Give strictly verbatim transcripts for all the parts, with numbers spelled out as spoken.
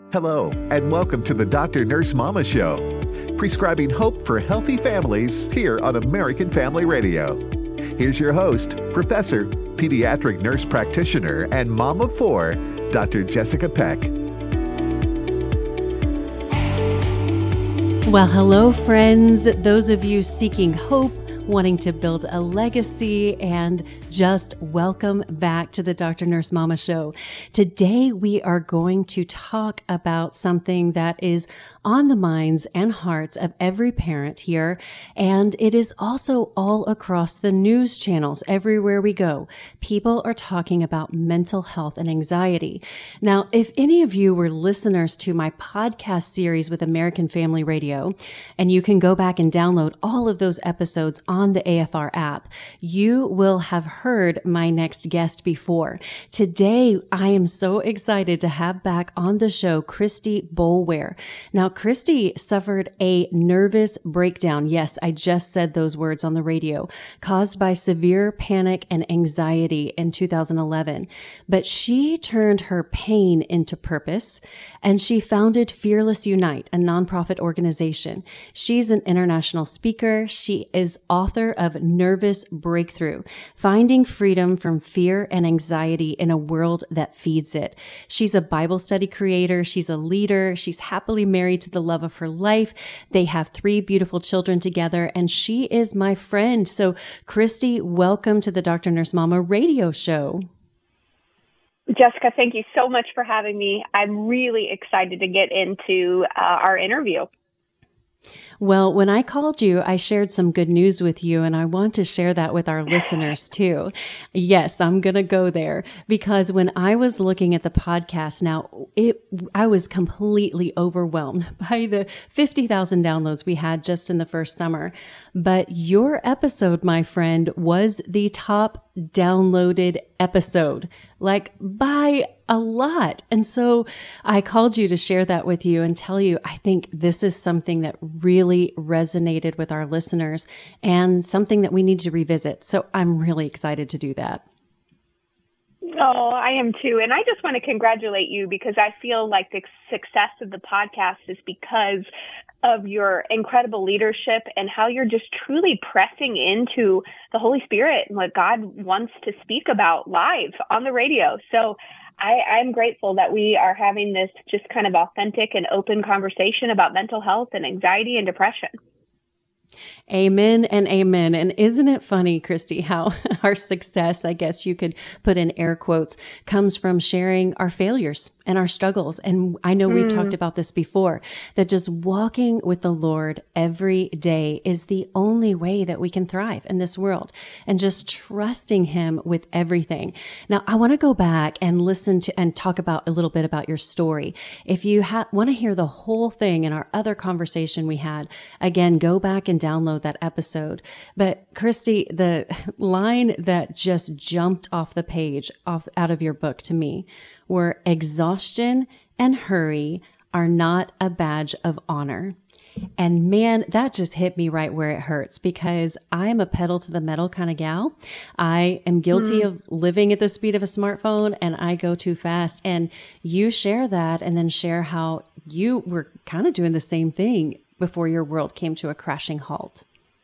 Hello, and welcome to the Doctor Nurse Mama Show, prescribing hope for healthy families here on American Family Radio. Here's your host, Professor, Pediatric Nurse Practitioner, and Mom of Four, Doctor Jessica Peck. Well, hello, friends. Those of you seeking hope, wanting to build a legacy, and just welcome back to the Doctor Nurse Mama Show. Today, we are going to talk about something that is on the minds and hearts of every parent here, and it is also all across the news channels everywhere we go. People are talking about mental health and anxiety. Now, if any of you were listeners to my podcast series with American Family Radio, and you can go back and download all of those episodes on on the A F R app, you will have heard my next guest before. Today, I am so excited to have back on the show Christy Boulware. Now, Christy suffered a nervous breakdown. Yes, I just said those words on the radio, caused by severe panic and anxiety in two thousand eleven. But she turned her pain into purpose, and she founded Fearless Unite, a nonprofit organization. She's an international speaker. She is author of Nervous Breakthrough, Finding Freedom from Fear and Anxiety in a World That Feeds It. She's a Bible study creator. She's a leader. She's happily married to the love of her life. They have three beautiful children together, and she is my friend. So, Christy, welcome to the Doctor Nurse Mama radio show. Jessica, thank you so much for having me. I'm really excited to get into uh, our interview. Well, when I called you, I shared some good news with you, and I want to share that with our listeners too. Yes, I'm going to go there because when I was looking at the podcast, now it, I was completely overwhelmed by the fifty thousand downloads we had just in the first summer. But your episode, my friend, was the top downloaded episode, like by a lot. And so I called you to share that with you and tell you, I think this is something that really resonated with our listeners and something that we need to revisit. So I'm really excited to do that. Oh, I am too. And I just want to congratulate you because I feel like the success of the podcast is because of your incredible leadership and how you're just truly pressing into the Holy Spirit and what God wants to speak about live on the radio. So I, I'm grateful that we are having this just kind of authentic and open conversation about mental health and anxiety and depression. Amen and amen. And isn't it funny, Christy, how our success, I guess you could put in air quotes, comes from sharing our failures and our struggles. And I know we've mm. talked about this before, that just walking with the Lord every day is the only way that we can thrive in this world, and just trusting Him with everything. Now, I want to go back and listen to and talk about a little bit about your story. If you ha- want to hear the whole thing in our other conversation we had, again, go back and download that episode. But Christy, the line that just jumped off the page off out of your book to me were exhaustion and hurry are not a badge of honor. And man, that just hit me right where it hurts because I am a pedal to the metal kind of gal. I am guilty mm. of living at the speed of a smartphone and I go too fast. And you share that and then share how you were kind of doing the same thing before your world came to a crashing halt.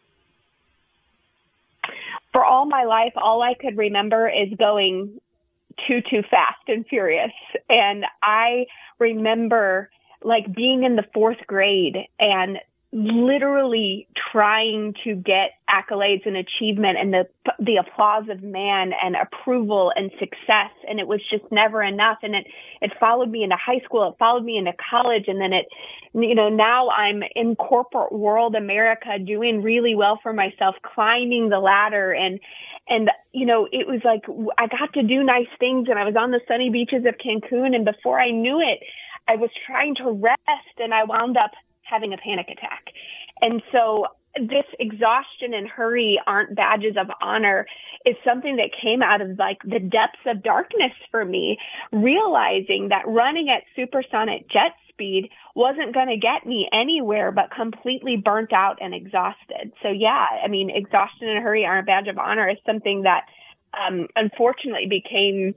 For all my life, all I could remember is going too, too fast and furious. And I remember like being in the fourth grade and literally trying to get accolades and achievement and the the applause of man and approval and success. And it was just never enough. And it, it followed me into high school. It followed me into college. And then it, you know, now I'm in corporate world America doing really well for myself, climbing the ladder. And, and, you know, it was like I got to do nice things and I was on the sunny beaches of Cancun. And before I knew it, I was trying to rest and I wound up having a panic attack. And so this exhaustion and hurry aren't badges of honor is something that came out of like the depths of darkness for me, realizing that running at supersonic jet speed wasn't going to get me anywhere but completely burnt out and exhausted. So yeah, I mean, exhaustion and hurry aren't a badge of honor is something that um, unfortunately became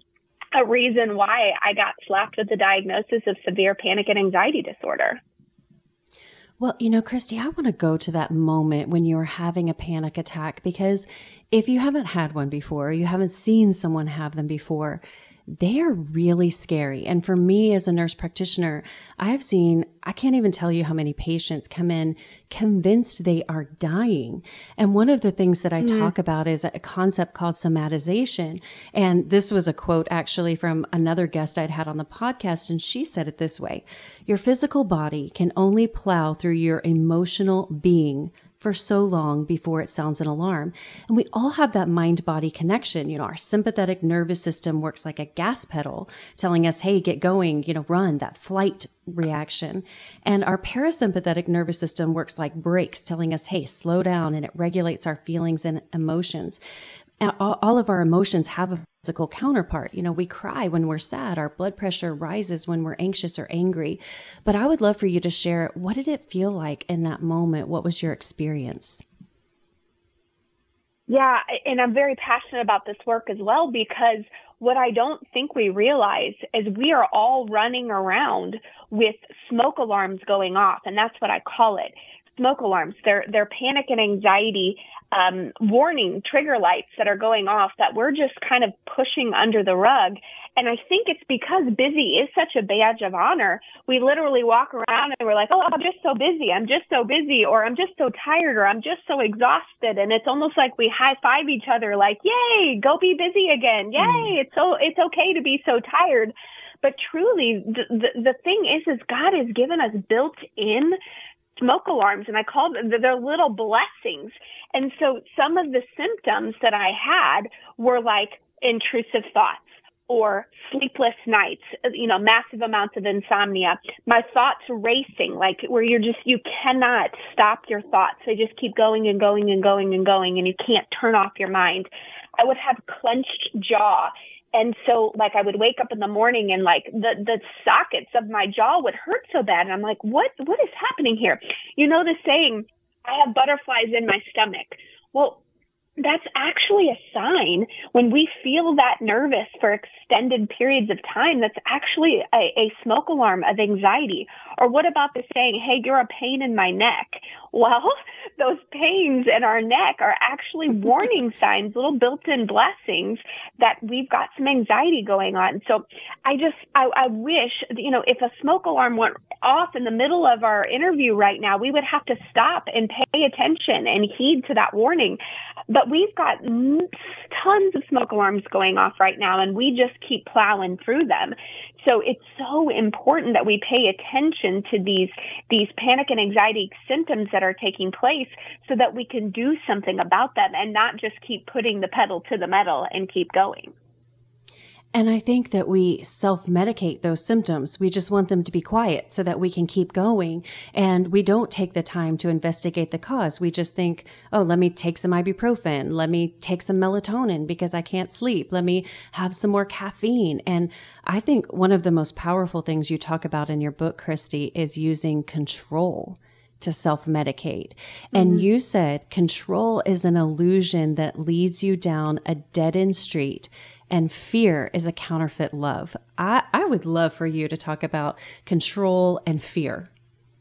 a reason why I got slapped with the diagnosis of severe panic and anxiety disorder. Well, you know, Christy, I want to go to that moment when you were having a panic attack, because if you haven't had one before, you haven't seen someone have them before, they are really scary. And for me as a nurse practitioner, I have seen, I can't even tell you how many patients come in convinced they are dying. And one of the things that I mm. talk about is a concept called somatization. And this was a quote actually from another guest I'd had on the podcast. And she said it this way: your physical body can only plow through your emotional being for so long before it sounds an alarm. And we all have that mind-body connection. You know, our sympathetic nervous system works like a gas pedal, telling us, hey, get going, you know, run, that flight reaction. And our parasympathetic nervous system works like brakes, telling us, hey, slow down, and it regulates our feelings and emotions. And all of our emotions have a physical counterpart. You know, we cry when we're sad. Our blood pressure rises when we're anxious or angry. But I would love for you to share, what did it feel like in that moment? What was your experience? Yeah, and I'm very passionate about this work as well, because what I don't think we realize is we are all running around with smoke alarms going off, and that's what I call it. Smoke alarms. They're, they're panic and anxiety um, warning trigger lights that are going off that we're just kind of pushing under the rug. And I think it's because busy is such a badge of honor. We literally walk around and we're like, oh, I'm just so busy. I'm just so busy, or I'm just so tired, or I'm just so exhausted. And it's almost like we high five each other like, yay, go be busy again. Yay. Mm. It's so, it's okay to be so tired. But truly, the, the, the thing is, is God has given us built in smoke alarms, and I call them, they're little blessings. And so some of the symptoms that I had were like intrusive thoughts or sleepless nights, you know, massive amounts of insomnia, my thoughts racing, like where you're just, you cannot stop your thoughts. They just keep going and going and going and going, and you can't turn off your mind. I would have clenched jaw. And so, like, I would wake up in the morning and, like, the, the sockets of my jaw would hurt so bad. And I'm like, what, what is happening here? You know the saying, I have butterflies in my stomach. Well, that's actually a sign when we feel that nervous for extended periods of time. That's actually a, a smoke alarm of anxiety. Or what about the saying, hey, you're a pain in my neck? Well, those pains in our neck are actually warning signs, little built-in blessings that we've got some anxiety going on. So I just, I, I wish, you know, if a smoke alarm went off in the middle of our interview right now, we would have to stop and pay attention and heed to that warning. But we've got tons of smoke alarms going off right now, and we just keep plowing through them. So it's so important that we pay attention to these, these panic and anxiety symptoms that are taking place so that we can do something about them and not just keep putting the pedal to the metal and keep going. And I think that we self-medicate those symptoms. We just want them to be quiet so that we can keep going. And we don't take the time to investigate the cause. We just think, oh, let me take some ibuprofen. Let me take some melatonin because I can't sleep. Let me have some more caffeine. And I think one of the most powerful things you talk about in your book, Christy, is using control to self-medicate. And mm-hmm. you said control is an illusion that leads you down a dead-end street, and fear is a counterfeit love. I, I would love for you to talk about control and fear.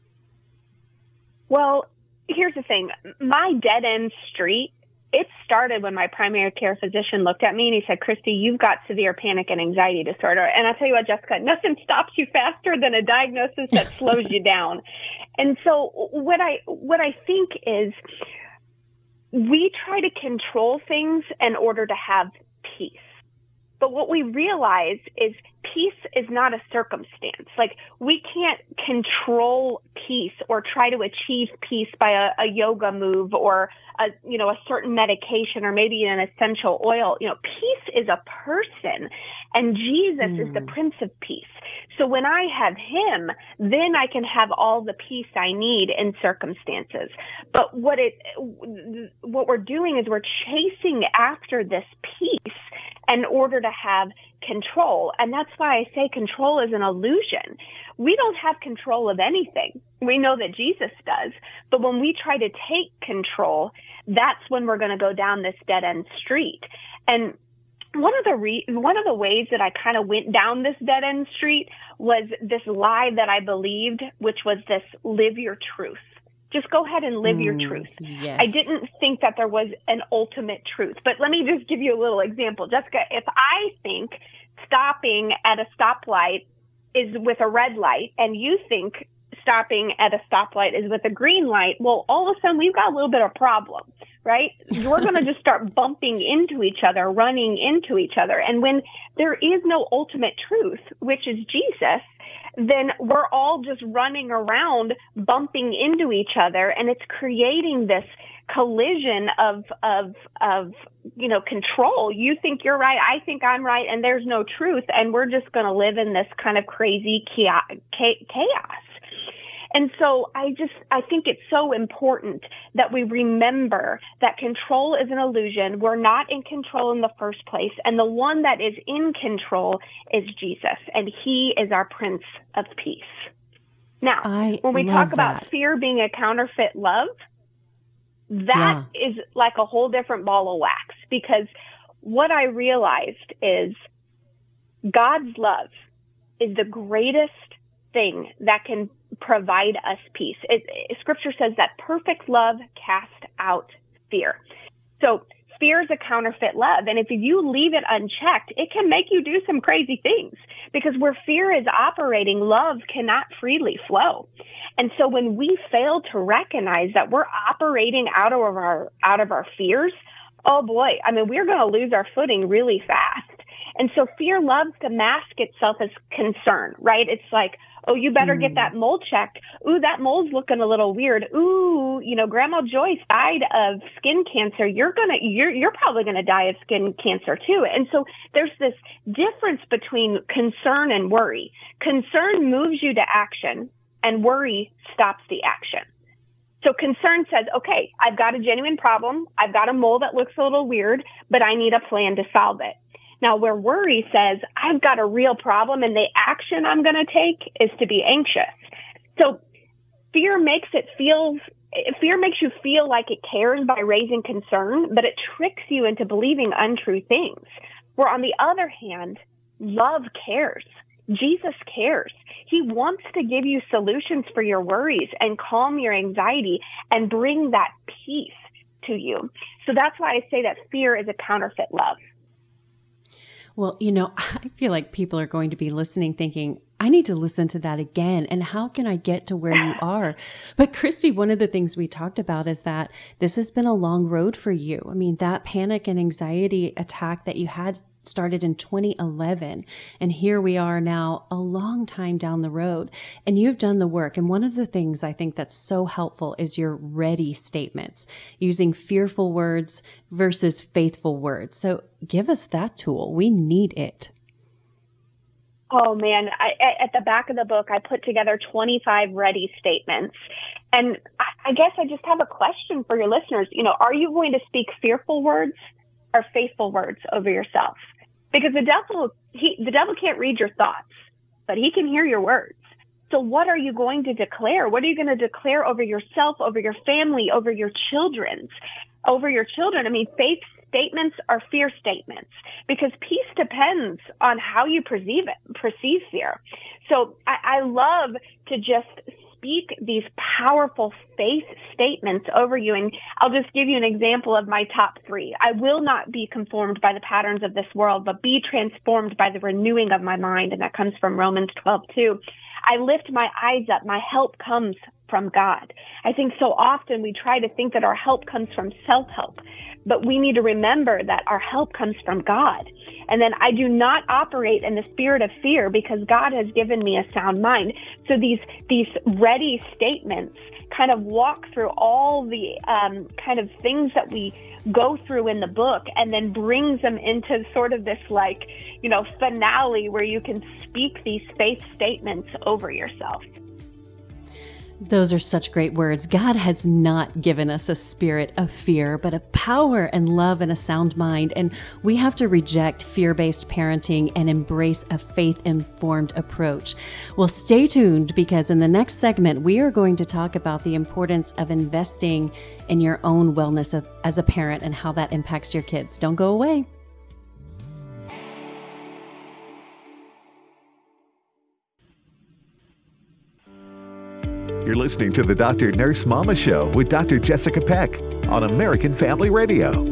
Well, here's the thing. My dead-end street, it started when my primary care physician looked at me and he said, Christy, you've got severe panic and anxiety disorder. And I'll tell you what, Jessica, nothing stops you faster than a diagnosis that slows you down. And so what I, what I think is we try to control things in order to have peace. But what we realize is peace is not a circumstance. Like, we can't control peace or try to achieve peace by a, a yoga move or a, you know, a certain medication or maybe an essential oil. You know, peace is a person, and Jesus mm. is the Prince of Peace. So when I have him, then I can have all the peace I need in circumstances. But what it, what we're doing is we're chasing after this peace in order to have control. And that's why I say control is an illusion. We don't have control of anything. We know that Jesus does. But when we try to take control, that's when we're going to go down this dead-end street. And one of the re- one of the ways that I kind of went down this dead end street was this lie that I believed, which was this: live your truth. Just go ahead and live mm, your truth. Yes. I didn't think that there was an ultimate truth. But let me just give you a little example. Jessica, if I think stopping at a stoplight is with a red light and you think stopping at a stoplight is with a green light, well, all of a sudden we've got a little bit of problem, right? We're going to just start bumping into each other, running into each other. And when there is no ultimate truth, which is Jesus, then we're all just running around bumping into each other, and it's creating this collision of of of you know control. You think you're right, I think I'm right, and there's no truth, and we're just going to live in this kind of crazy chaos. And so I just, I think it's so important that we remember that control is an illusion. We're not in control in the first place. And the one that is in control is Jesus. And he is our Prince of Peace. Now, I when we talk that. about fear being a counterfeit love, that yeah. is like a whole different ball of wax. Because what I realized is God's love is the greatest thing that can provide us peace. It, it, scripture says that perfect love casts out fear. So fear is a counterfeit love. And if you leave it unchecked, it can make you do some crazy things, because where fear is operating, love cannot freely flow. And so when we fail to recognize that we're operating out of our, out of our fears, oh boy, I mean, we're going to lose our footing really fast. And so fear loves to mask itself as concern, right? It's like, oh, you better mm. get that mole checked. Ooh, that mole's looking a little weird. Ooh, you know, Grandma Joyce died of skin cancer. You're gonna, you're, you're probably gonna die of skin cancer too. And so there's this difference between concern and worry. Concern moves you to action, and worry stops the action. So concern says, okay, I've got a genuine problem. I've got a mole that looks a little weird, but I need a plan to solve it. Now, where worry says, I've got a real problem, and the action I'm going to take is to be anxious. So fear makes it feel, fear makes you feel like it cares by raising concern, but it tricks you into believing untrue things. Where on the other hand, love cares. Jesus cares. He wants to give you solutions for your worries and calm your anxiety and bring that peace to you. So that's why I say that fear is a counterfeit love. Well, you know, I feel like people are going to be listening thinking, I need to listen to that again. And how can I get to where you are? But Christy, one of the things we talked about is that this has been a long road for you. I mean, that panic and anxiety attack that you had started in twenty eleven. And here we are now a long time down the road, and you've done the work. And one of the things I think that's so helpful is your ready statements, using fearful words versus faithful words. So give us that tool. We need it. Oh man, I, at the back of the book, I put together twenty-five ready statements. And I guess I just have a question for your listeners. You know, are you going to speak fearful words or faithful words over yourself? Because the devil, he, the devil can't read your thoughts, but he can hear your words. So what are you going to declare? What are you going to declare over yourself, over your family, over your children's, over your children? I mean, faith statements are fear statements, because peace depends on how you perceive it, perceive fear. So I, I love to just speak these powerful faith statements over you. And I'll just give you an example of my top three. I will not be conformed by the patterns of this world, but be transformed by the renewing of my mind. And that comes from Romans twelve two. I lift my eyes up. My help comes from God. I think so often we try to think that our help comes from self-help, but we need to remember that our help comes from God. And then I do not operate in the spirit of fear, because God has given me a sound mind. So these these ready statements kind of walk through all the um, kind of things that we go through in the book, and then brings them into sort of this like, you know, finale where you can speak these faith statements over yourself. Those are such great words. God has not given us a spirit of fear, but of power and love and a sound mind. And we have to reject fear-based parenting and embrace a faith-informed approach. Well, stay tuned, because in the next segment, we are going to talk about the importance of investing in your own wellness as a parent and how that impacts your kids. Don't go away. You're listening to the Doctor Nurse Mama Show with Doctor Jessica Peck on American Family Radio.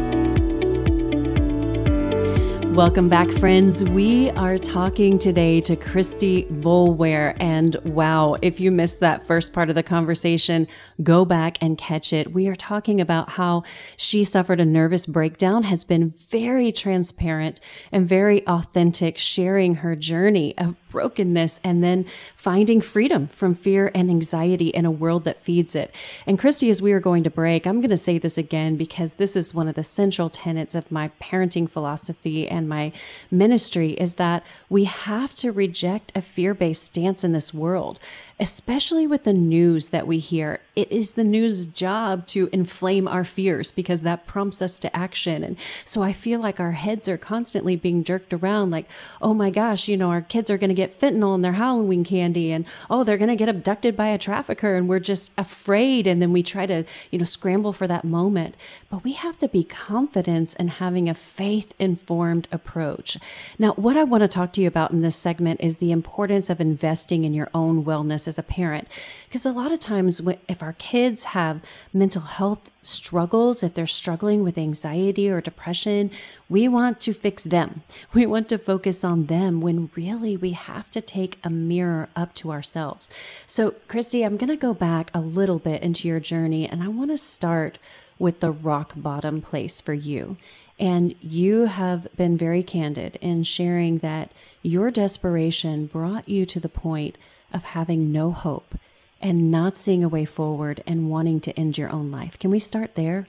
Welcome back, friends. We are talking today to Christy Boulware, and wow, if you missed that first part of the conversation, go back and catch it. We are talking about how she suffered a nervous breakdown, has been very transparent and very authentic, sharing her journey of brokenness and then finding freedom from fear and anxiety in a world that feeds it. And Christy, as we are going to break, I'm going to say this again because this is one of the central tenets of my parenting philosophy and my ministry, is that we have to reject a fear-based stance in this world, especially with the news that we hear. It is the news' job to inflame our fears because that prompts us to action. And so I feel like our heads are constantly being jerked around like, oh my gosh, you know, our kids are going to get fentanyl in their Halloween candy, and oh, they're going to get abducted by a trafficker, and we're just afraid. And then we try to, you know, scramble for that moment. But we have to be confident in having a faith-informed approach. Now, what I want to talk to you about in this segment is the importance of investing in your own wellness as a parent. Because a lot of times if our kids have mental health struggles, if they're struggling with anxiety or depression, we want to fix them. We want to focus on them when really we have to take a mirror up to ourselves. So, Christy, I'm going to go back a little bit into your journey, and I want to start with the rock bottom place for you. And you have been very candid in sharing that your desperation brought you to the point of having no hope and not seeing a way forward and wanting to end your own life. Can we start there?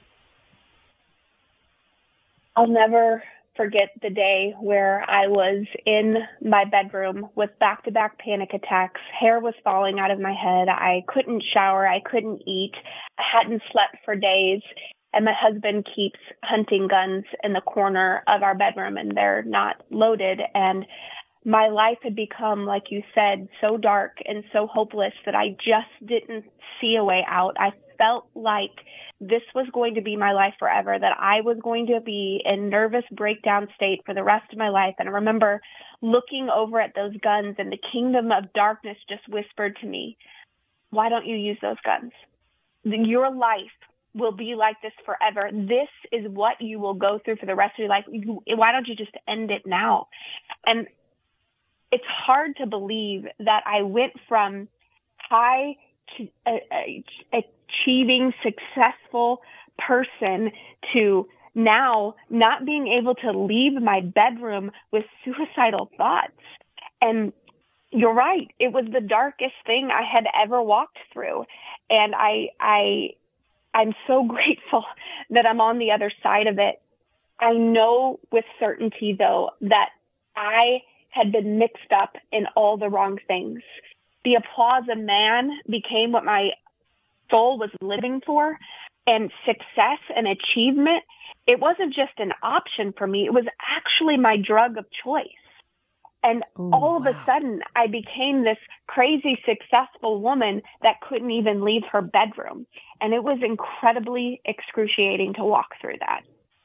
I'll never forget the day where I was in my bedroom with back-to-back panic attacks. Hair was falling out of my head. I couldn't shower. I couldn't eat. I hadn't slept for days. And my husband keeps hunting guns in the corner of our bedroom, and they're not loaded. And my life had become, like you said, so dark and so hopeless that I just didn't see a way out. I felt like this was going to be my life forever, that I was going to be in nervous breakdown state for the rest of my life. And I remember looking over at those guns, and the kingdom of darkness just whispered to me, why don't you use those guns? Your life will be like this forever. This is what you will go through for the rest of your life. Why don't you just end it now? And it's hard to believe that I went from high to, uh, uh, achieving successful person to now not being able to leave my bedroom with suicidal thoughts. And you're right. It was the darkest thing I had ever walked through. And I, I, I'm so grateful that I'm on the other side of it. I know with certainty, though, that I had been mixed up in all the wrong things. The applause of man became what my soul was living for, and success and achievement, it wasn't just an option for me. It was actually my drug of choice. And Ooh, all of wow. a sudden, I became this crazy, successful woman that couldn't even leave her bedroom. And it was incredibly excruciating to walk through that.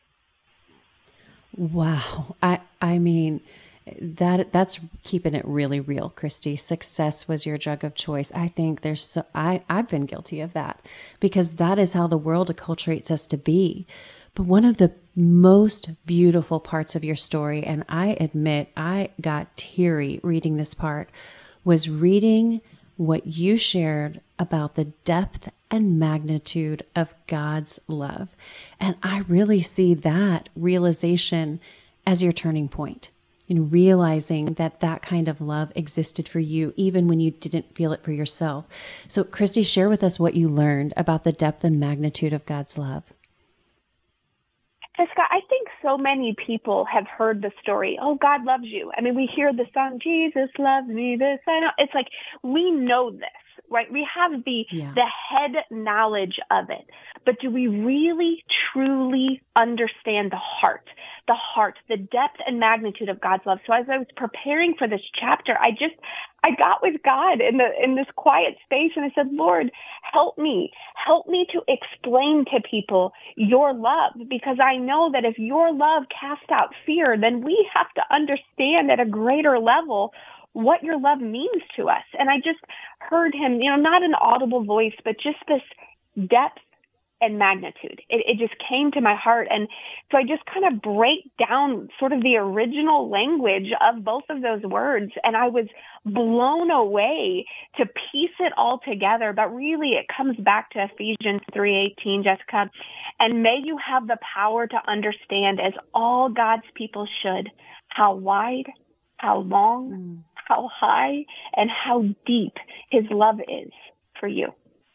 Wow. I, I mean, that that's keeping it really real, Christy. Success was your drug of choice. I think there's so, I, I've been guilty of that because that is how the world acculturates us to be. But one of the most beautiful parts of your story, and I admit I got teary reading this part, was reading what you shared about the depth and magnitude of God's love. And I really see that realization as your turning point in realizing that that kind of love existed for you, even when you didn't feel it for yourself. So Christy, share with us what you learned about the depth and magnitude of God's love. Jessica, I think so many people have heard the story, oh, God loves you. I mean, we hear the song, Jesus loves me, this, I know. It's like, we know this, right? We have the yeah. the head knowledge of it. But do we really, truly understand the heart, the heart, the depth and magnitude of God's love? So as I was preparing for this chapter, I just, I got with God in the in this quiet space, and I said, Lord, help me. Help me to explain to people your love, because I know that if your love casts out fear, then we have to understand at a greater level what your love means to us. And I just heard him, you know, not an audible voice, but just this depth and magnitude. It, it just came to my heart. And so I just kind of break down sort of the original language of both of those words. And I was blown away to piece it all together. But really, it comes back to Ephesians three eighteen, Jessica. And may you have the power to understand, as all God's people should, how wide, how long, mm. how high, and how deep his love is for you.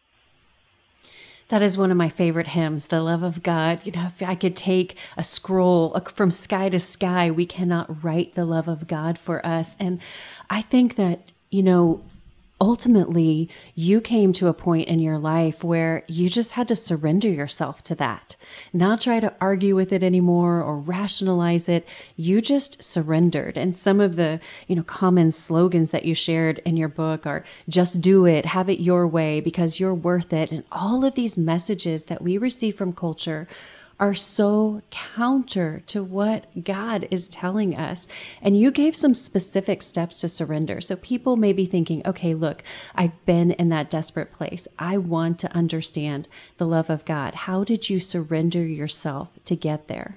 That is one of my favorite hymns, the love of God. You know, if I could take a scroll from sky to sky, we cannot write the love of God for us. And I think that, you know, ultimately you came to a point in your life where you just had to surrender yourself to that, not try to argue with it anymore or rationalize it. You just surrendered. And some of the, you know, common slogans that you shared in your book are just do it, have it your way because you're worth it. And all of these messages that we receive from culture are so counter to what God is telling us. And you gave some specific steps to surrender. So people may be thinking, okay, look, I've been in that desperate place. I want to understand the love of God. How did you surrender yourself to get there?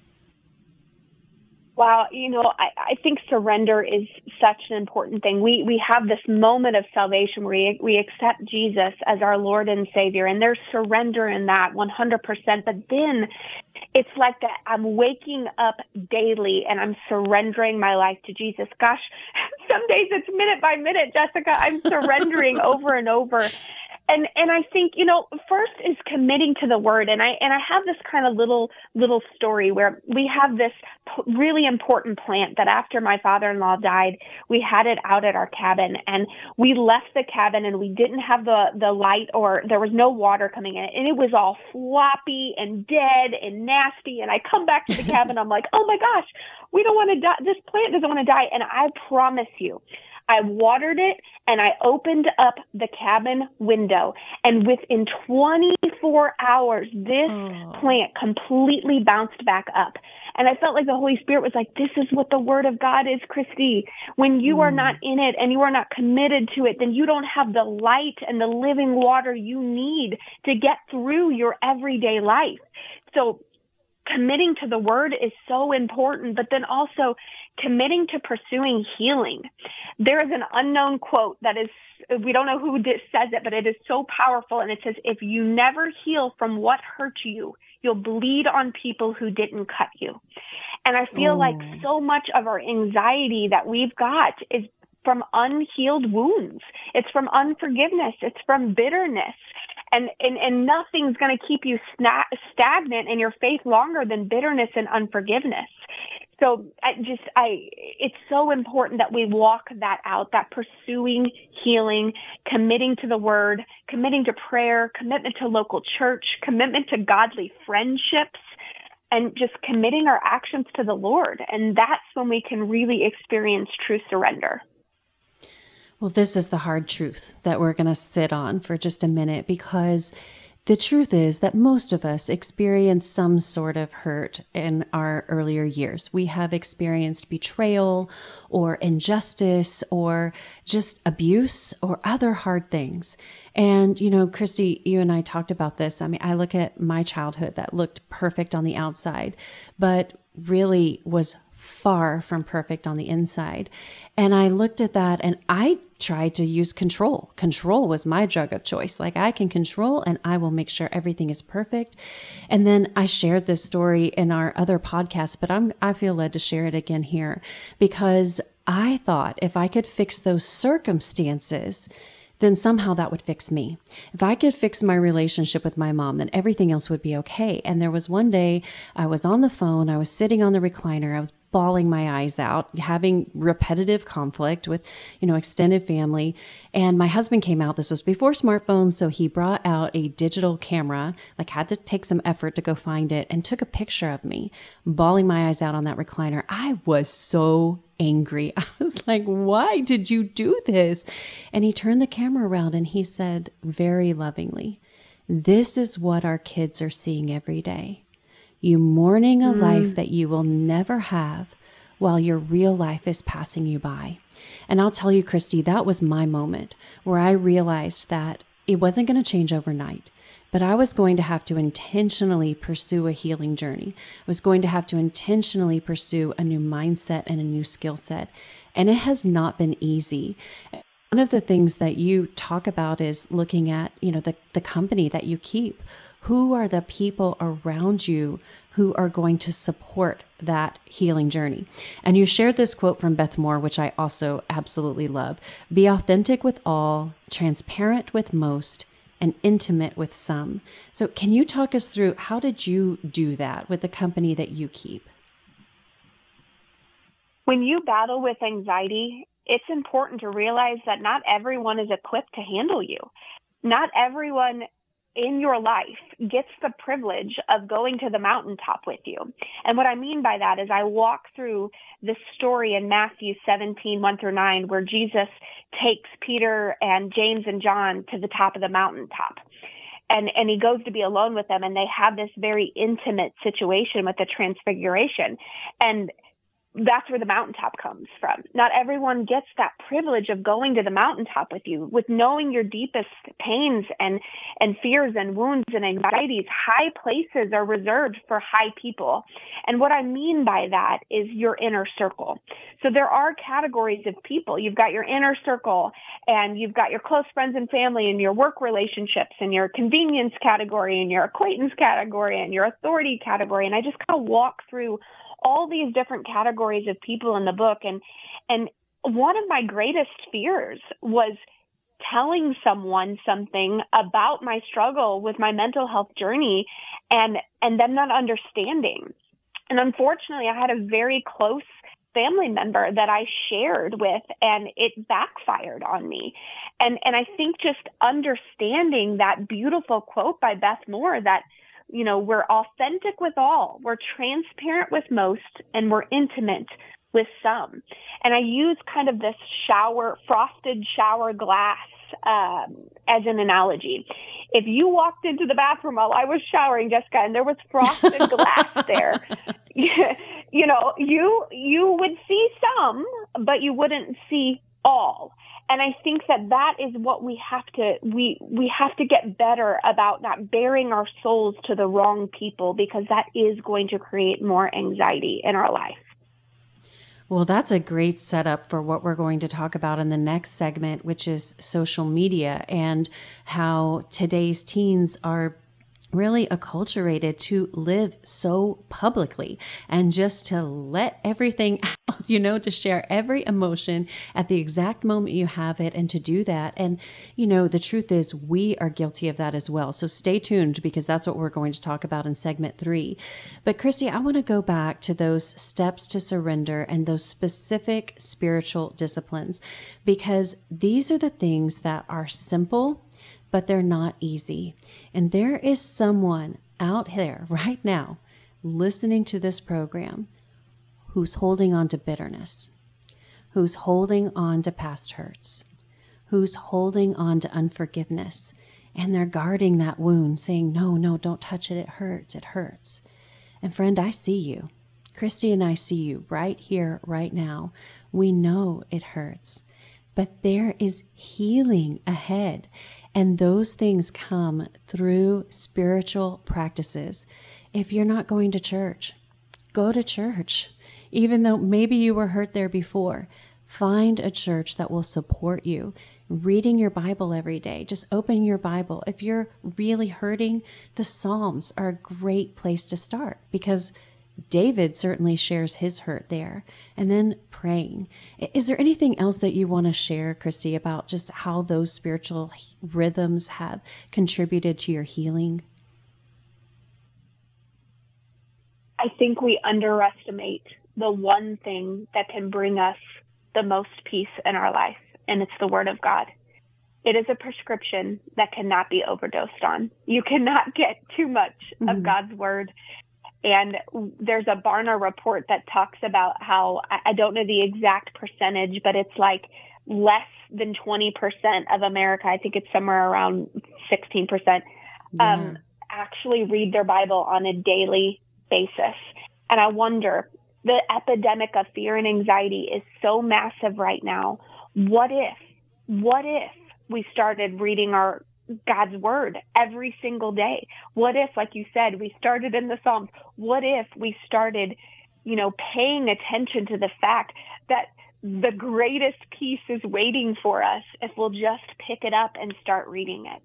Wow, you know, I, I think surrender is such an important thing. We we have this moment of salvation where we, we accept Jesus as our Lord and Savior, and there's surrender in that one hundred percent. But then it's like that I'm waking up daily and I'm surrendering my life to Jesus. Gosh, some days it's minute by minute, Jessica. I'm surrendering over and over. And and I think, you know, first is committing to the word. And I and I have this kind of little little story where we have this p- really important plant that after my father-in-law died, we had it out at our cabin. And we left the cabin and we didn't have the, the light, or there was no water coming in. And it was all floppy and dead and nasty. And I come back to the cabin, I'm like, oh my gosh, we don't want to die. This plant doesn't want to die. And I promise you, I watered it and I opened up the cabin window, and within twenty-four hours, this oh. plant completely bounced back up. And I felt like the Holy Spirit was like, this is what the Word of God is, Christy. When you mm. are not in it and you are not committed to it, then you don't have the light and the living water you need to get through your everyday life. So committing to the word is so important, but then also committing to pursuing healing. There is an unknown quote that is, we don't know who says it, but it is so powerful. And it says, if you never heal from what hurt you, you'll bleed on people who didn't cut you. And I feel oh. like so much of our anxiety that we've got is from unhealed wounds. It's from unforgiveness. It's from bitterness. And, and, and nothing's going to keep you sna- stagnant in your faith longer than bitterness and unforgiveness. So I just, I, it's so important that we walk that out, that pursuing healing, committing to the word, committing to prayer, commitment to local church, commitment to godly friendships, and just committing our actions to the Lord. And that's when we can really experience true surrender. Well, this is the hard truth that we're going to sit on for just a minute, because the truth is that most of us experience some sort of hurt in our earlier years. We have experienced betrayal or injustice or just abuse or other hard things. And, you know, Christy, you and I talked about this. I mean, I look at my childhood that looked perfect on the outside, but really was far from perfect on the inside. And I looked at that and I tried to use control. Control was my drug of choice. Like, I can control and I will make sure everything is perfect. And then I shared this story in our other podcast, but I'm, I feel led to share it again here, because I thought if I could fix those circumstances, then somehow that would fix me. If I could fix my relationship with my mom, then everything else would be okay. And there was one day I was on the phone, I was sitting on the recliner, I was bawling my eyes out, having repetitive conflict with, you know, extended family. And my husband came out. This was before smartphones. So he brought out a digital camera, like had to take some effort to go find it, and took a picture of me bawling my eyes out on that recliner. I was so angry. I was like, why did you do this? And he turned the camera around and he said very lovingly, this is what our kids are seeing every day. You mourning a mm. life that you will never have, while your real life is passing you by. And I'll tell you, Christy, that was my moment where I realized that it wasn't going to change overnight, but I was going to have to intentionally pursue a healing journey. I was going to have to intentionally pursue a new mindset and a new skill set. And it has not been easy. One of the things that you talk about is looking at, you know, the, the company that you keep. Who are the people around you who are going to support that healing journey? And you shared this quote from Beth Moore, which I also absolutely love. Be authentic with all, transparent with most, and intimate with some. So can you talk us through how did you do that with the company that you keep? When you battle with anxiety, it's important to realize that not everyone is equipped to handle you. Not everyone in your life gets the privilege of going to the mountaintop with you. And what I mean by that is I walk through this story in Matthew seventeen, one through nine, where Jesus takes Peter and James and John to the top of the mountaintop. And, and he goes to be alone with them, and they have this very intimate situation with the transfiguration. And that's where the mountaintop comes from. Not everyone gets that privilege of going to the mountaintop with you, with knowing your deepest pains and, and fears and wounds and anxieties. High places are reserved for high people. And what I mean by that is your inner circle. So there are categories of people. You've got your inner circle, and you've got your close friends and family, and your work relationships, and your convenience category, and your acquaintance category, and your authority category. And I just kind of walk through all these different categories of people in the book. And, and one of my greatest fears was telling someone something about my struggle with my mental health journey and, and them not understanding. And unfortunately, I had a very close family member that I shared with, and it backfired on me. And, and I think just understanding that beautiful quote by Beth Moore that, you know, we're authentic with all, we're transparent with most, and we're intimate with some. And I use kind of this shower, frosted shower glass um, as an analogy. If you walked into the bathroom while I was showering, Jessica, and there was frosted glass there, you know, you you would see some, but you wouldn't see all. And I think that that is what we have to, we, we have to get better about not bearing our souls to the wrong people, because that is going to create more anxiety in our life. Well, that's a great setup for what we're going to talk about in the next segment, which is social media and how today's teens are really acculturated to live so publicly and just to let everything out, you know, to share every emotion at the exact moment you have it and to do that. And, you know, the truth is we are guilty of that as well. So stay tuned, because that's what we're going to talk about in segment three. But Christy, I want to go back to those steps to surrender and those specific spiritual disciplines, because these are the things that are simple, but they're not easy. And there is someone out there right now listening to this program who's holding on to bitterness, who's holding on to past hurts, who's holding on to unforgiveness, and they're guarding that wound, saying, no, no, don't touch it. It hurts. It hurts. And friend, I see you. Christy and I see you right here, right now. We know it hurts, but there is healing ahead. And those things come through spiritual practices. If you're not going to church, go to church. Even though maybe you were hurt there before, find a church that will support you. Reading your Bible every day, just open your Bible. If you're really hurting, the Psalms are a great place to start, because David certainly shares his hurt there. And then praying. Is there anything else that you want to share, Christy, about just how those spiritual rhythms have contributed to your healing? I think we underestimate the one thing that can bring us the most peace in our life, and it's the Word of God. It is a prescription that cannot be overdosed on. You cannot get too much mm-hmm. of God's Word. And there's a Barna report that talks about how, I don't know the exact percentage, but it's like less than twenty percent of America, I think it's somewhere around sixteen percent, yeah. um, actually read their Bible on a daily basis. And I wonder, the epidemic of fear and anxiety is so massive right now. What if, what if we started reading our God's word every single day? What if, like you said, we started in the Psalms? What if we started, you know, paying attention to the fact that the greatest peace is waiting for us if we'll just pick it up and start reading it?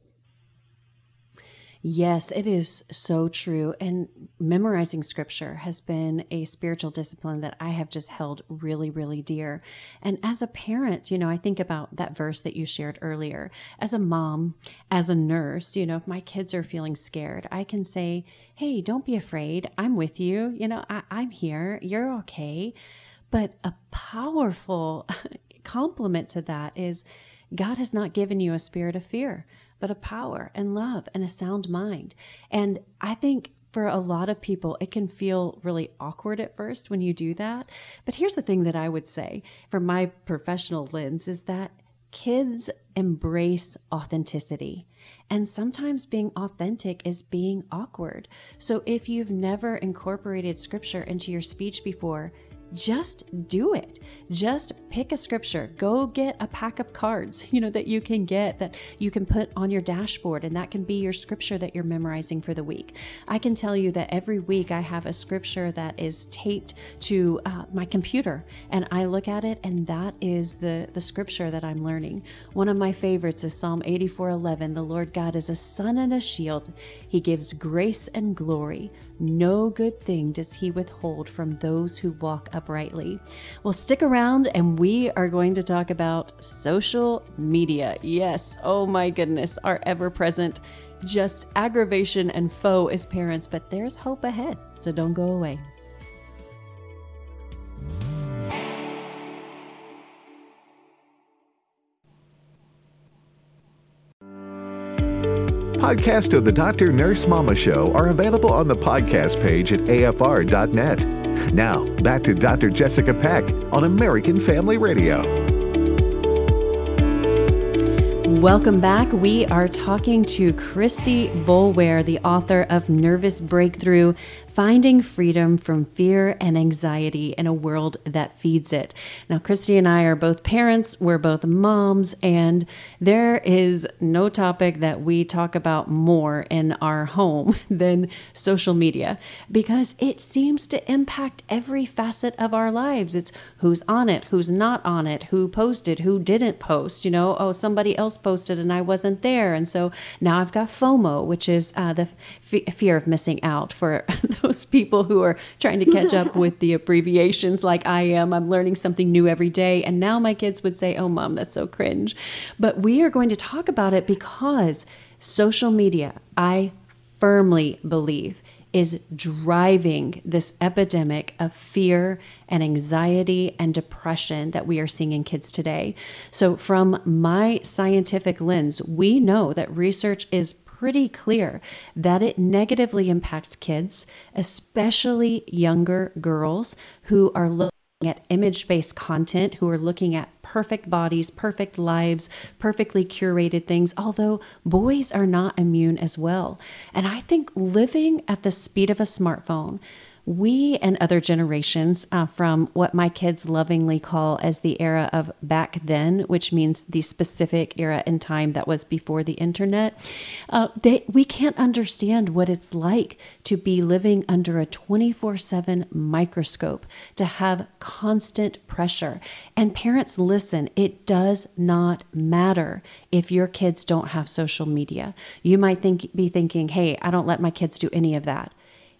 Yes, it is so true. And memorizing scripture has been a spiritual discipline that I have just held really, really dear. And as a parent, you know, I think about that verse that you shared earlier. As a mom, as a nurse, you know, if my kids are feeling scared, I can say, hey, don't be afraid. I'm with you. You know, I, I'm here. You're okay. But a powerful complement to that is God has not given you a spirit of fear, but a power and love and a sound mind. And I think for a lot of people, it can feel really awkward at first when you do that. But here's the thing that I would say from my professional lens is that kids embrace authenticity. And sometimes being authentic is being awkward. So if you've never incorporated scripture into your speech before, just do it. Just pick a scripture. Go get a pack of cards, you know, that you can get that you can put on your dashboard, and that can be your scripture that you're memorizing for the week. I can tell you that every week I have a scripture that is taped to uh, my computer, and I look at it, and that is the, the scripture that I'm learning. One of my favorites is Psalm eighty-four eleven. The Lord God is a sun and a shield. He gives grace and glory. No good thing does he withhold from those who walk uprightly. Well, stick around and we are going to talk about social media. Yes, oh my goodness, our ever-present just aggravation and foe as parents, but there's hope ahead, so don't go away. Podcasts of the Doctor Nurse Mama Show are available on the podcast page at A F R dot net. Now, back to Doctor Jessica Peck on American Family Radio. Welcome back. We are talking to Christy Boulware, the author of Nervous Breakthrough, Finding Freedom from Fear and Anxiety in a World That Feeds It. Now, Christy and I are both parents. We're both moms, and there is no topic that we talk about more in our home than social media, because it seems to impact every facet of our lives. It's who's on it, who's not on it, who posted, who didn't post. You know, oh, somebody else posted and I wasn't there. And so now I've got FOMO, which is uh, the f- fear of missing out for those people who are trying to catch up with the abbreviations like I am. I'm learning something new every day. And now my kids would say, oh, Mom, that's so cringe. But we are going to talk about it because social media, I firmly believe, is driving this epidemic of fear and anxiety and depression that we are seeing in kids today. So from my scientific lens, we know that research is pretty clear that it negatively impacts kids, especially younger girls who are looking at image-based content, who are looking at perfect bodies, perfect lives, perfectly curated things, although boys are not immune as well. And I think living at the speed of a smartphone, we and other generations uh, from what my kids lovingly call as the era of back then, which means the specific era in time that was before the internet, uh, they, we can't understand what it's like to be living under a twenty-four seven microscope, to have constant pressure. And parents, listen, it does not matter if your kids don't have social media. You might think be thinking, hey, I don't let my kids do any of that.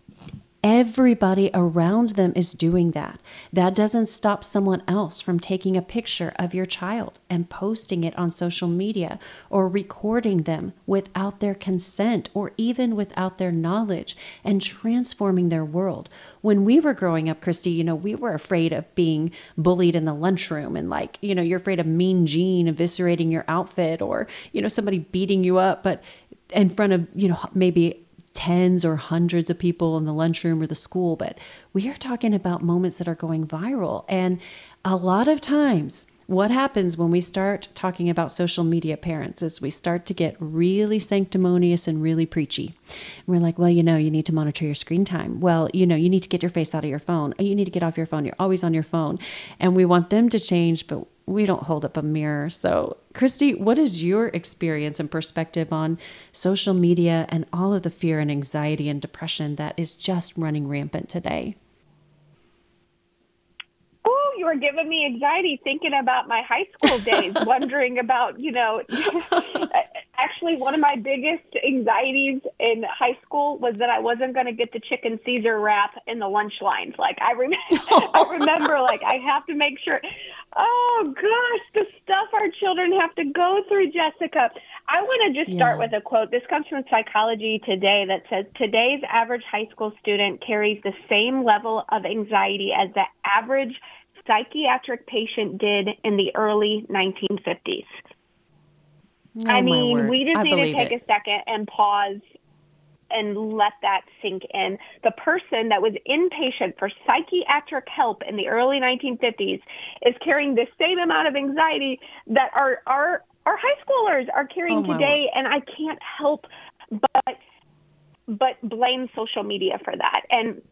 Everybody around them is doing that. That doesn't stop someone else from taking a picture of your child and posting it on social media or recording them without their consent or even without their knowledge and transforming their world. When we were growing up, Christy, you know, we were afraid of being bullied in the lunchroom and like, you know, you're afraid of Mean Gene eviscerating your outfit or, you know, somebody beating you up, but in front of, you know, maybe tens or hundreds of people in the lunchroom or the school, but we are talking about moments that are going viral. And a lot of times what happens when we start talking about social media parents is we start to get really sanctimonious and really preachy. And we're like, well, you know, you need to monitor your screen time. Well, you know, you need to get your face out of your phone. You need to get off your phone. You're always on your phone. And we want them to change, but we don't hold up a mirror. So, Christy, what is your experience and perspective on social media and all of the fear and anxiety and depression that is just running rampant today? Oh, you were giving me anxiety thinking about my high school days, wondering about, you know, actually one of my biggest anxieties in high school was that I wasn't going to get the chicken Caesar wrap in the lunch lines. Like I remember, I remember like I have to make sure, oh gosh, the stuff our children have to go through, Jessica. I want to just start yeah. with a quote. This comes from Psychology Today that says, today's average high school student carries the same level of anxiety as the average psychiatric patient did in the early nineteen fifties. Oh, I mean, we just I need to take it. a second and pause and let that sink in. The person that was inpatient for psychiatric help in the early nineteen fifties is carrying the same amount of anxiety that our our, our high schoolers are carrying oh, today, and I can't help but but blame social media for that. And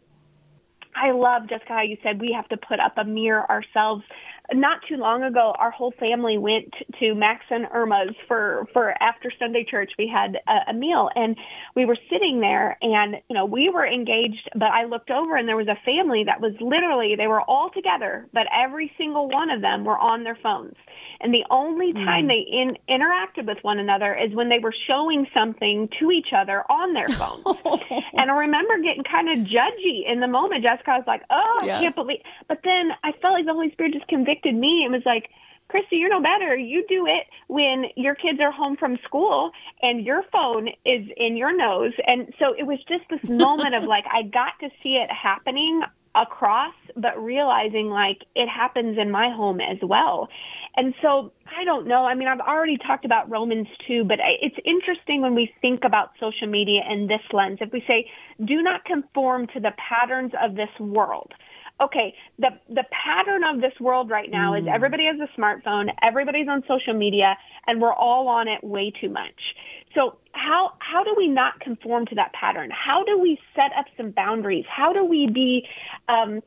I love, Jessica, how you said we have to put up a mirror ourselves. Not too long ago, our whole family went to Max and Irma's for, for after Sunday church. We had a, a meal, and we were sitting there, and, you know, we were engaged, but I looked over, and there was a family that was literally, they were all together, but every single one of them were on their phones. And the only time mm. they in, interacted with one another is when they were showing something to each other on their phones. And I remember getting kind of judgy in the moment. Jessica was like, oh, yeah. I can't believe. But then I felt like the Holy Spirit just convicted me and was like, Christy, you're no better. You do it when your kids are home from school and your phone is in your nose. And so it was just this moment of like, I got to see it happening across, but realizing like it happens in my home as well. And so I don't know. I mean, I've already talked about Romans two, but it's interesting when we think about social media in this lens. If we say, do not conform to the patterns of this world. Okay, the the pattern of this world right now mm. is everybody has a smartphone, everybody's on social media, and we're all on it way too much. So how how do we not conform to that pattern? How do we set up some boundaries? How do we be um,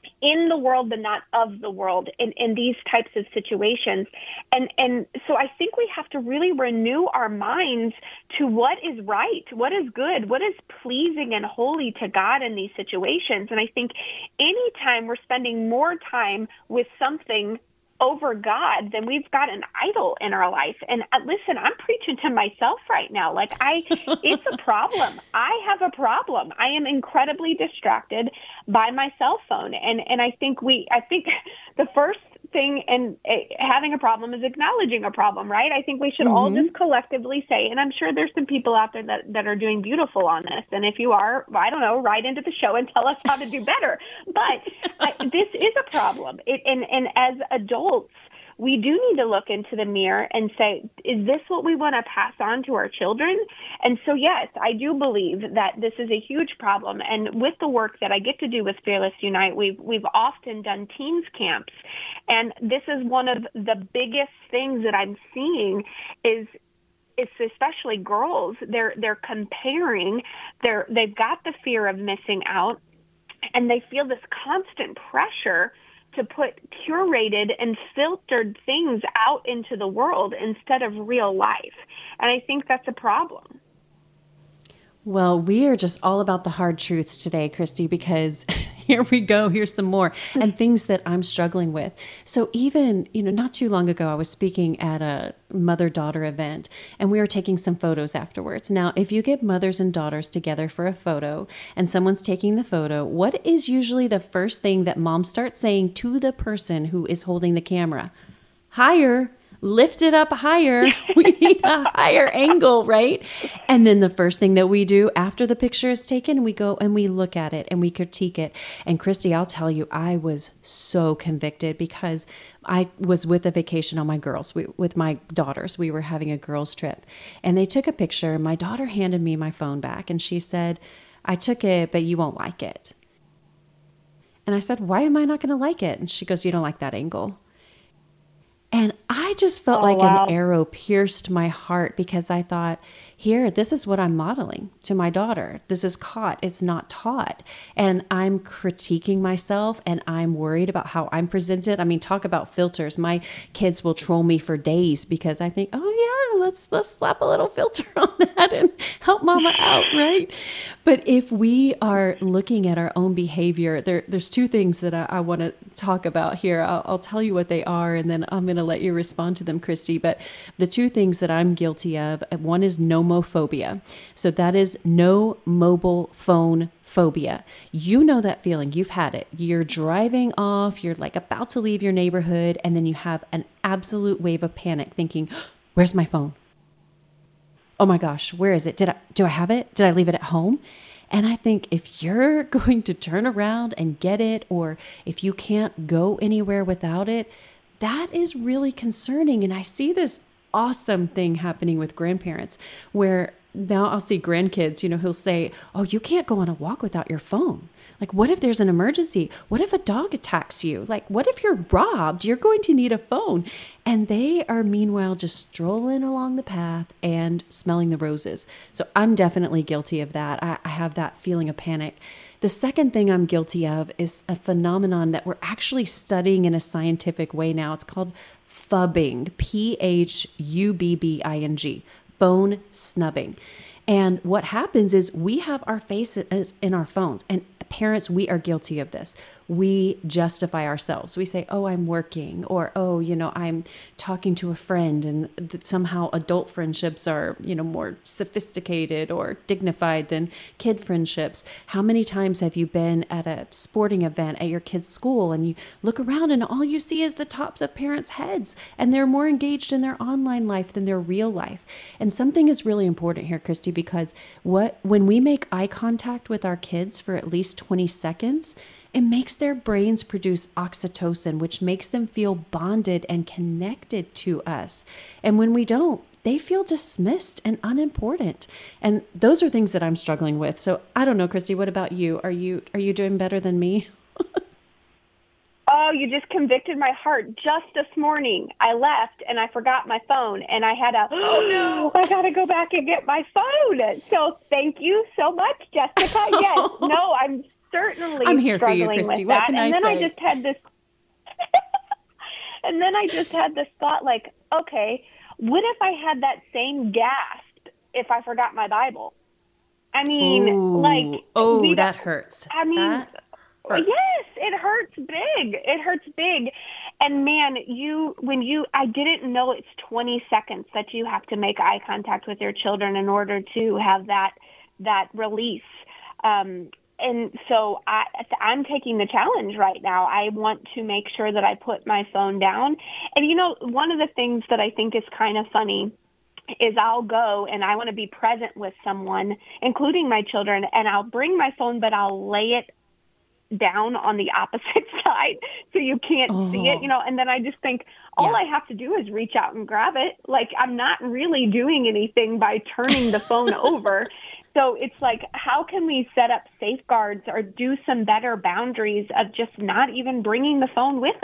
in the world but not of the world in, in these types of situations? And and so I think we have to really renew our minds to what is right, what is good, what is pleasing and holy to God in these situations. And I think anytime we're spending more time with something over God, then we've got an idol in our life. And uh, listen, I'm preaching to myself right now. Like I, it's a problem. I have a problem. I am incredibly distracted by my cell phone. And, and I think we, I think the first thing in uh, having a problem is acknowledging a problem, right? I think we should mm-hmm. all just collectively say, and I'm sure there's some people out there that, that are doing beautiful on this. And if you are, I don't know, write into the show and tell us how to do better. But I, this is a problem. It, and, and as adults, we do need to look into the mirror and say, is this what we want to pass on to our children? And so, yes, I do believe that this is a huge problem. And with the work that I get to do with Fearless Unite, we've, we've often done teens camps. And this is one of the biggest things that I'm seeing is it's especially girls. They're, they're comparing, they're, they've got the fear of missing out, and they feel this constant pressure to put curated and filtered things out into the world instead of real life. And I think that's a problem. Well, we are just all about the hard truths today, Christy, because here we go. Here's some more and things that I'm struggling with. So even, you know, not too long ago, I was speaking at a mother-daughter event and we were taking some photos afterwards. Now, if you get mothers and daughters together for a photo and someone's taking the photo, what is usually the first thing that mom starts saying to the person who is holding the camera? Higher. Lift it up higher. We need a higher angle, right? And then the first thing that we do after the picture is taken, we go and we look at it and we critique it. And Christy, I'll tell you, I was so convicted because I was with a vacation on my girls, we, with my daughters. We were having a girls trip and they took a picture. My daughter handed me my phone back and she said, I took it, but you won't like it. And I said, why am I not going to like it? And she goes, you don't like that angle. And I just felt Oh, like wow. an arrow pierced my heart because I thought, here, this is what I'm modeling to my daughter. This is caught. It's not taught. And I'm critiquing myself and I'm worried about how I'm presented. I mean, talk about filters. My kids will troll me for days because I think, oh yeah, let's let's slap a little filter on that and help mama out, right? But if we are looking at our own behavior, there, there's two things that I, I want to talk about here. I'll, I'll tell you what they are, and then I'm going to let you respond to them, Christy. But the two things that I'm guilty of, one is nomophobia. So that is no mobile phone phobia. You know that feeling. You've had it. You're driving off, you're like about to leave your neighborhood, and then you have an absolute wave of panic thinking, where's my phone? Oh my gosh, where is it? Did I, do I have it? Did I leave it at home? And I think if you're going to turn around and get it, or if you can't go anywhere without it, that is really concerning. And I see this awesome thing happening with grandparents where now I'll see grandkids, you know, who'll say, oh, you can't go on a walk without your phone. Like, what if there's an emergency? What if a dog attacks you? Like, what if you're robbed? You're going to need a phone. And they are meanwhile just strolling along the path and smelling the roses. So I'm definitely guilty of that. I, I have that feeling of panic. The second thing I'm guilty of is a phenomenon that we're actually studying in a scientific way now. It's called phubbing, P H U B B I N G, phone snubbing. And what happens is we have our faces in our phones, and parents, we are guilty of this. We justify ourselves. We say, oh, I'm working, or, oh, you know, I'm talking to a friend, and that somehow adult friendships are, you know, more sophisticated or dignified than kid friendships. How many times have you been at a sporting event at your kid's school and you look around and all you see is the tops of parents' heads, and they're more engaged in their online life than their real life? And something is really important here, Christy, because what when we make eye contact with our kids for at least twenty seconds, it makes their brains produce oxytocin, which makes them feel bonded and connected to us. And when we don't, they feel dismissed and unimportant. And those are things that I'm struggling with. So I don't know, Christy, what about you? Are you are you doing better than me? Oh, you just convicted my heart. Just this morning, I left and I forgot my phone, and I had a, oh no, I got to go back and get my phone. So thank you so much, Jessica. Yes, no, I'm certainly I'm here for struggling you, Christy. with What that. can and I then say? I just had this, and then I just had this thought like, okay, what if I had that same gasp if I forgot my Bible? I mean, Ooh. like, oh, we that don't- hurts. I mean, That hurts. yes, it hurts big. It hurts big. And man, you, when you, I didn't know it's twenty seconds that you have to make eye contact with your children in order to have that, that release. Um, and so I, I'm taking the challenge right now. I want to make sure that I put my phone down. And you know, one of the things that I think is kind of funny is I'll go and I want to be present with someone, including my children, and I'll bring my phone, but I'll lay it down on the opposite side so you can't Oh. see it, you know, and then I just think all Yeah. I have to do is reach out and grab it. Like, I'm not really doing anything by turning the phone over. So it's like, how can we set up safeguards or do some better boundaries of just not even bringing the phone with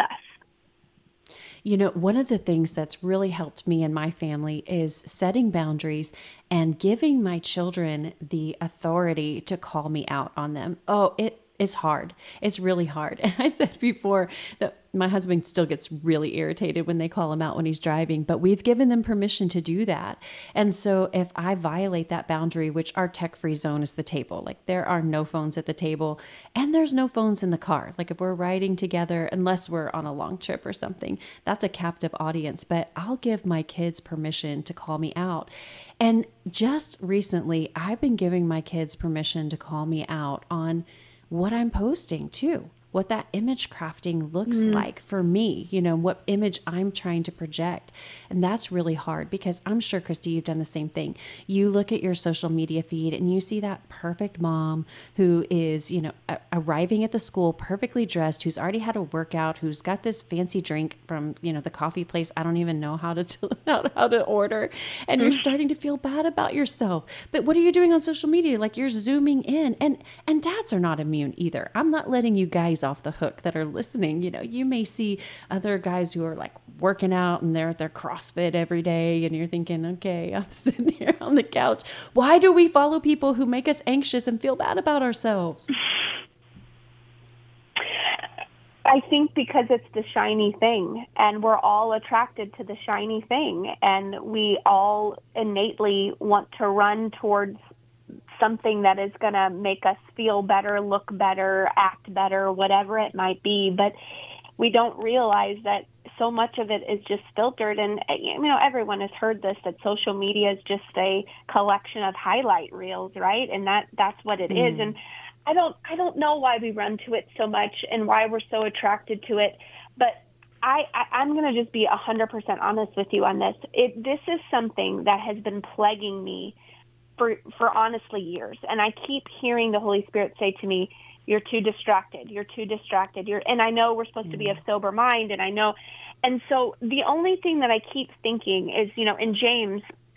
us? You know, one of the things that's really helped me and my family is setting boundaries and giving my children the authority to call me out on them. Oh, it it's hard. It's really hard. And I said before that my husband still gets really irritated when they call him out when he's driving, but we've given them permission to do that. And so if I violate that boundary, which our tech-free zone is the table, like there are no phones at the table and there's no phones in the car. Like if we're riding together, unless we're on a long trip or something, that's a captive audience, but I'll give my kids permission to call me out. And just recently, I've been giving my kids permission to call me out on what I'm posting too, what that image crafting looks mm. like for me, you know, what image I'm trying to project. And that's really hard because I'm sure, Christy, you've done the same thing. You look at your social media feed and you see that perfect mom who is, you know, a- arriving at the school perfectly dressed, who's already had a workout, who's got this fancy drink from, you know, the coffee place I don't even know how to t- how to order. And you're starting to feel bad about yourself. But what are you doing on social media? Like you're zooming in, and and dads are not immune either. I'm not letting you guys off the hook that are listening. You know, you may see other guys who are like working out and they're at their CrossFit every day and you're thinking, okay, I'm sitting here on the couch. Why do we follow people who make us anxious and feel bad about ourselves? I think because it's the shiny thing, and we're all attracted to the shiny thing, and we all innately want to run towards something that is going to make us feel better, look better, act better, whatever it might be. But we don't realize that so much of it is just filtered. And, you know, everyone has heard this, that social media is just a collection of highlight reels, right? And that that's what it mm. is. And I don't I don't know why we run to it so much and why we're so attracted to it. But I, I, I'm going to just be one hundred percent honest with you on this. It, this is something that has been plaguing me for, for honestly years. And I keep hearing the Holy Spirit say to me, you're too distracted. You're too distracted. You're, and I know we're supposed mm-hmm. to be of sober mind, and I know. And so the only thing that I keep thinking is, you know, in James,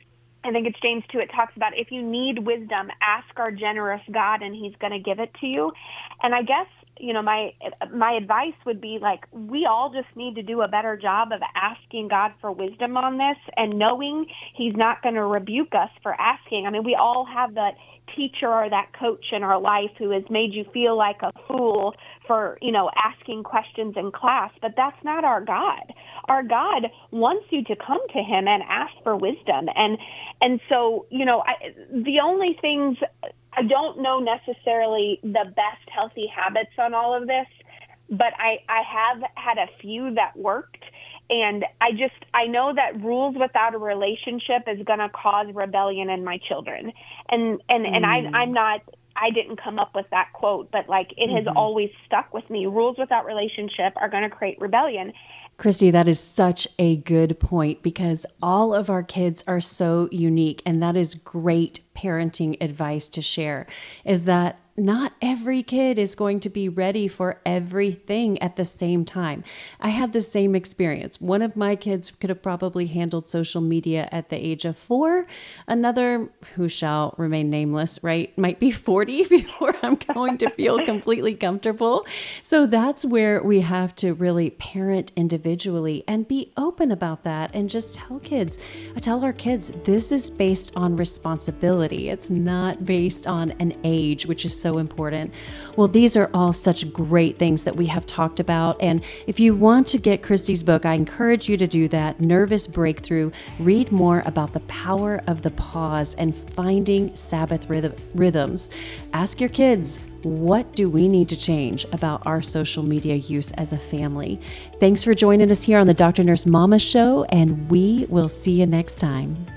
I think it's James two, it talks about if you need wisdom, ask our generous God and he's going to give it to you. And I guess, you know, my my advice would be like, we all just need to do a better job of asking God for wisdom on this and knowing he's not going to rebuke us for asking. I mean, we all have that teacher or that coach in our life who has made you feel like a fool for, you know, asking questions in class, but that's not our God. Our God wants you to come to him and ask for wisdom. And, and so, you know, I, the only things, I don't know necessarily the best healthy habits on all of this, but I, I have had a few that worked. And I just, I know that rules without a relationship is going to cause rebellion in my children. And, and, mm. and I, I'm not, I didn't come up with that quote, but like it mm-hmm. has always stuck with me. Rules without relationship are going to create rebellion. Christy, that is such a good point because all of our kids are so unique. And that is great parenting advice to share, is that not every kid is going to be ready for everything at the same time. I had the same experience. One of my kids could have probably handled social media at the age of four. Another, who shall remain nameless, right, might be forty before I'm going to feel completely comfortable. So that's where we have to really parent individually and be open about that and just tell kids, tell our kids, this is based on responsibility. It's not based on an age, which is so So important. Well, these are all such great things that we have talked about. And if you want to get Christy's book, I encourage you to do that. Nervous Breakthrough. Read more about the power of the pause and finding Sabbath rhythm, rhythms. Ask your kids, what do we need to change about our social media use as a family? Thanks for joining us here on the Doctor Nurse Mama Show, and we will see you next time.